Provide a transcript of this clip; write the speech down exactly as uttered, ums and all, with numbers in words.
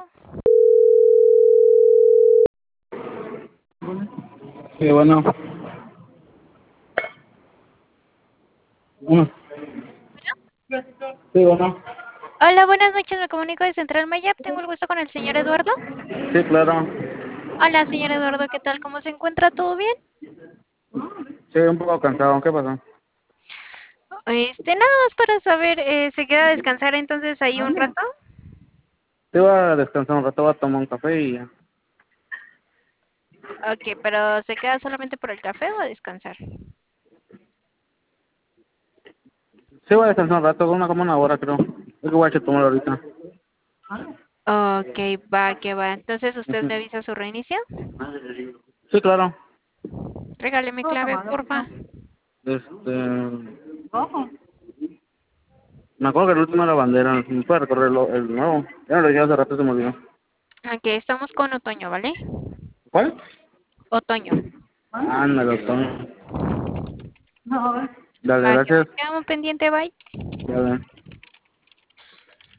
Sí, bueno. Mm. Sí, bueno. Hola, buenas noches. Me comunico de Central Mayap. Tengo el gusto con el señor Eduardo. Sí, claro. Hola, señor Eduardo. ¿Qué tal? ¿Cómo se encuentra? ¿Todo bien? Sí, un poco cansado. ¿Qué pasó? Este, nada más para saber, eh, ¿se queda a descansar entonces ahí un rato? Te iba a descansar un rato, voy a tomar un café y ya. Ok, pero ¿se queda solamente por el café o a descansar? Sí, voy a descansar un rato, una como una hora creo. Es que voy a tomar ahorita. Ok, va, que va. Entonces, ¿usted Ujú. me avisa su reinicio? Sí, claro. Regáleme clave, porfa. Este... Me acuerdo que el último era bandera. ¿Me puede recorrer lo- el nuevo? Ya me lo dije hace rato, se me olvidó. Ok, estamos con otoño, ¿vale? ¿Cuál? Otoño. Ándale, Tom. Dale, Va, que va. gracias. Quedamos pendiente, bye. Ya ven.